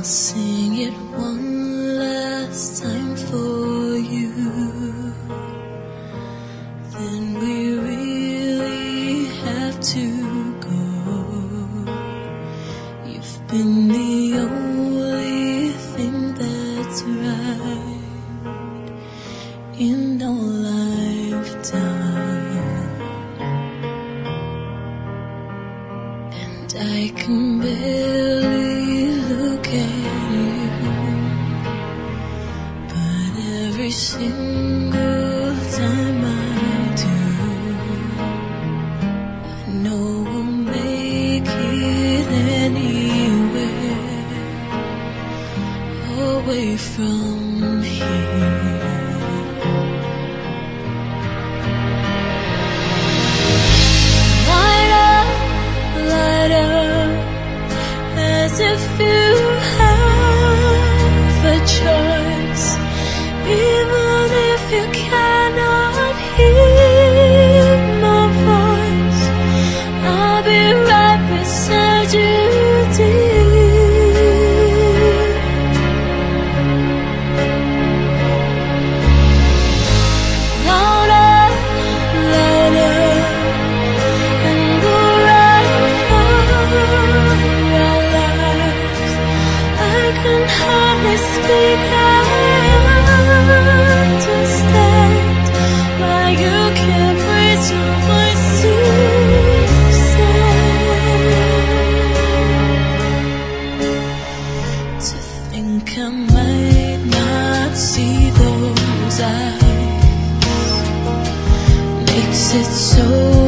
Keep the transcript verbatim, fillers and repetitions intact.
sing it one last time for you. Then we really have to go. You've been the only thing that's right in all I've done, and I can barely look at you, but every single time I do, I know we'll make it anywhere away from here. Light up, light up, as if you have a choice, even if you cannot hear my voice. I'll be right beside you, dear. Louder, louder, and we'll run for our lives. I can hardly speak, I understand why you can't raise your voice to say. To think I might not see those eyes makes it so